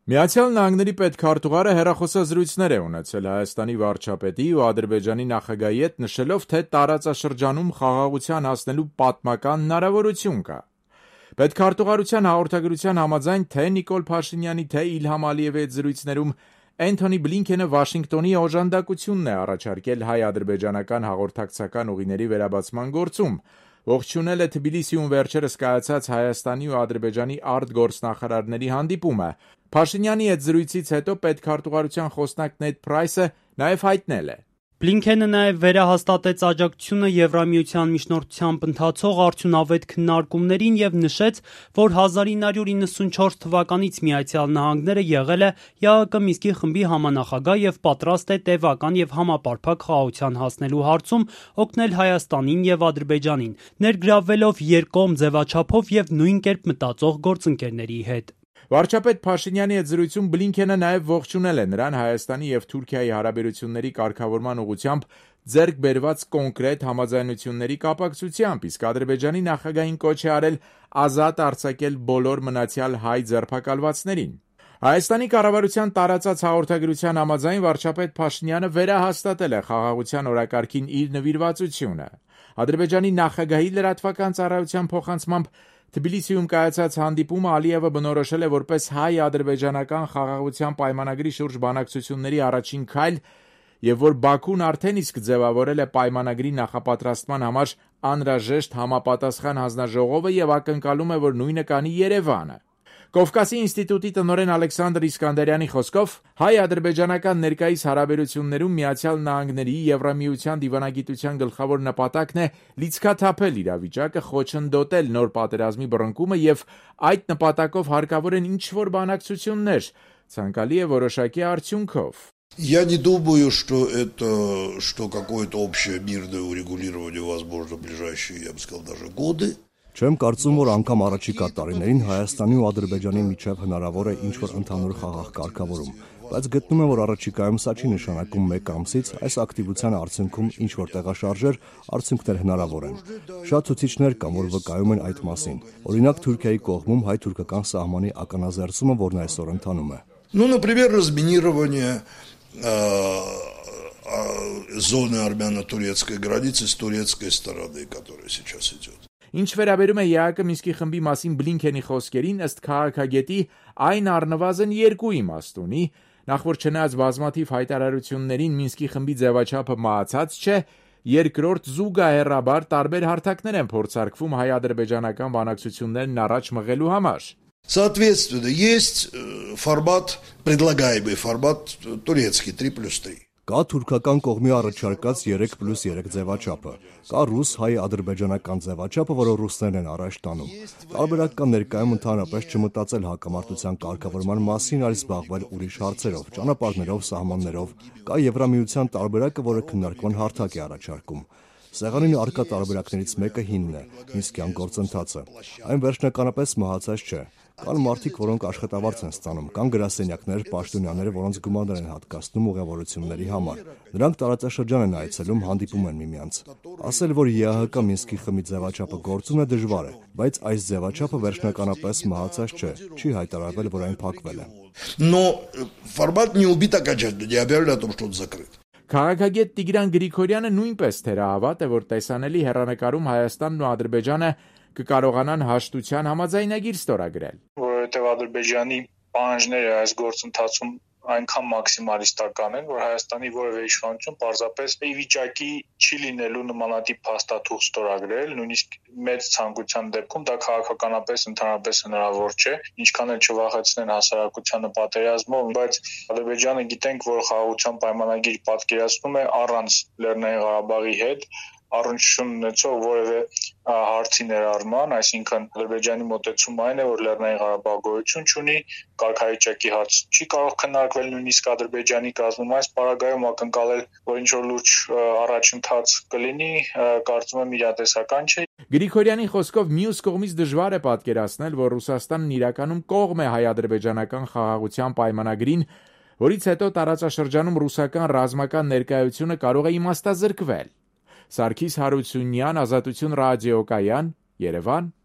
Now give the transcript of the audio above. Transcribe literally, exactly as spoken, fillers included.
Միացյալ Նահանգների պետքարտուղարը հեռախոսազրույցներ է ունեցել Հայաստանի վարչապետի ու Ադրբեջանի նախագահի հետ, նշելով, թե տարածաշրջանում խաղաղության հասնելու պատմական հնարավորություն կա։ Պետքարտուղարության հաղորդագրության համաձայն թե Նիկոլ Փաշինյանի, թե Իլհամ Ալիևի հետ զրույցներում Էնթոնի Բլինքենը Վաշինգտոնի օժանդակությունն է առաջարկել հայ-ադրբեջանական հաղորդակցական ուղիների վերաբացման գործում, ողջունել է Թբիլիսիում վերջերս կայացած Հայաստանի ու Ադրբեջանի արտգործնախարարների հանդիպումը։ Փաշինյանի հետ զրույցից հետո պետքարտուղարության խոսնակ Նեդ Փրայսը նաև հայտնել է. Բլինքենը նաև վերահաստատեց աջակցությունը Եվրամիության միջնորդությամբ ընթացող արդյունավետ քննարկումներին և նշեց, որ հազար ինը հարյուր իննսունչորս թվականից Միացյալ Նահանգները եղել է ԵԱՀԿ Մինսկի խմբի համանախագահ և պատրաստ է տևական և համապարփակ խաղաղության հասնելու հարցում օգնել Հայաստանին և Ադրբեջանին, ներգրավվելով երկկողմ ձևաչափով և նույն կերպ մտածող գործընկերների հետ։ Վարչապետ Փաշինյանի հետ զրույցում Բլինքենը նաև ողջունել է նրան Հայաստանի և Թուրքիայի հարաբերությունների կարգավորման ուղղությամբ ձեռք բերված կոնկրետ համաձայնությունների կապակցությամբ, իսկ Ադրբեջանի նախագահին կոչ է արել ազատ արձակել բոլոր մնացյալ հայ ձերբակալվածներին։ Հայաստանի կառավարության տարածած հաղորդագրության համաձայն վարչապետ Փաշինյանը վերահաստատել է խաղաղության օրակարգին իր նվիրվածությունը։ Ադրբեջանի նախագահի լրատվական ծառայության փոխանցմամբ Թբիլիսիում կայացած հանդիպումը Ալիևը բնորոշել է որպես հայ-ադրբեջանական խաղաղության պայմանագրի շուրջ բանակցությունների առաջին քայլ և որ Բաքուն արդեն իսկ ձևավորել է պայմանագրի նախապատրաստման համար անհրաժեշտ համապատասխան հանձնաժողովը և ակնկալում է, որ նույնը կանի Երևանը։ Կովկասի ինստիտուտի տնօրեն Ալեքսանդր Իսկանդարյանի խոսքով հայ-ադրբեջանական ներկայիս հարաբերություններում Միացյալ Նահանգների Եվրամիության դիվանագիտության գլխավոր նպատակն է լիցքաթափել իրավիճակը, խոչընդոտել նոր պատերազմի բռնկումը և այդ նպատակով հարկավոր են ինչ-որ բանակցություններ, ցանկալի է որոշակի արդյունքով։ Я не думаю, что это что какое-то общее мирное урегулирование возможно в ближайшие, я бы сказал, даже годы. Չեմ կարծում, որ անգամ առաջիկա տարիներին Հայաստանի ու Ադրբեջանի միջև հնարավոր է ինչ-որ ընդհանուր խաղաղ կարգավորում, բայց գտնում եմ, որ առաջիկայում սա չի նշանակում մեկ ամսից այս ակտիվության արդյունքում ինչ-որ տեղաշարժեր, արդյունքներ հնարավոր են։ Շատ ցուցիչներ կան, որ վկայում են այդ մասին։ Օրինակ Թուրքիայի կողմում հայ-թուրքական սահմանի ականազերծումը, որն այսօր ընթանում է։ Ну, например, разминирование зоны армяно-турецкой границы с турецкой стороны, которая сейчас идет. Ինչ վերաբերում է ԵԱՀԿ Մինսկի խմբի մասին Բլինքենի խոսքերին, ըստ քաղաքագետի այն առնվազն երկու իմաստ ունի, նախ որ չնայած բազմաթիվ հայտարարություններին Մինսկի խմբի ձևաչափը մահացած չէ, երկրորդ զուգահեռաբար տարբեր հարթակներ են փորձարկվում հայ-ադրբեջանական բանակցություններն առաջ մղելու համար։ Соответственно, есть формат, предлагаемый формат турецкий три плюс три. Կա թուրքական կողմի առաջարկած երեք պլյուս երեք ձևաչափը, կա ռուս-հայ-ադրբեջանական ձևաչափը, որը ռուսներն են առաջ տանում։ Տարբերակ կա ներկայում ընդհանրապես չմտածել հակամարտության կարգավորման մասին, այլ զբաղվել ուրիշ հարցերով, ճանապարհներով, սահմաններով։ Կա Եվրամիության տարբերակը, որը քննարկման հարթակ է առաջարկում։ Սեղանին առկա տարբերակներից մեկը հինն է, Մինսկյան գործընթացը։ Այն վերջնականապես մահացած չէ։ Կան մարդիկ, որոնք աշխատավարձ են ստանում, կան գրասենյակներ, պաշտոնյաներ, որոնց գումարներ են հատկացնում ուղևորությունների համար։ Նրանք տարածաշրջան են այցելում, հանդիպում են միմյանց։ Ասել, որ ԵԱՀԿ Մինսկի խմբի ձևաչափը գործում է դժվար է, բայց այս ձևաչափը վերջնականապես մահացած չէ, չի հայտարարվել, որ այն փակվել է։ Но формат не убит окончательно, не объявлено о том, что он закрыт. Քաղաքագետ Տիգրան Գրիգորյանը նույնպես թերահավատ է, որ տեսանելի հեռանկարում Հայաստանն ու Ադրբեջանը կկարողանան հաշտության համաձայնագիր ստորագրել։ Որովհետև Ադրբեջանի պահանջները այս գործընթացում այնքան մաքսիմալիստական են, որ Հայաստանի որևէ իշխանություն պարզապես ի վիճակի չի լինելու նմանատիպ փաստաթուղթ ստորագրել, նույնիսկ մեծ ցանկության դեպքում դա քաղաքականապես ընդհանրապես հնարավոր չէ, ինչքան էլ չվախեցնեն հասարակությանը պատերազմով, բայց Ադրբեջանը գիտենք, որ խաղաղության պայմանագիր պատկերացնում է առանց Լեռնային Ղարաբաղի հետ առնչություն ունեցող որևէ հարցի ներառման, այսինքն Ադրբեջանի մոտեցումը այն է, որ Լեռնային Ղարաբաղ գոյություն չունի, կարգավիճակի հարց չի կարող քննարկվել նույնիսկ Ադրբեջանի կազմում, այս պարագայում ակնկալել, որ ինչ-որ լուրջ առաջընթաց կլինի, կարծում եմ իրատեսական չէ։ Գրիգորյանի խոսքով մյուս կողմից դժվար է պատկերացնել, որ Ռուսաստանն իրականում կողմ է հայ-ադրբեջանական խաղաղության պայմանագրին, որից հետո տարածաշրջանում ռուսական ռազմական ներկայությունը կարող է իմաստազրկվել։ Սարգիս Հարությունյան, Ազատություն ռադիոկայան, Երևան։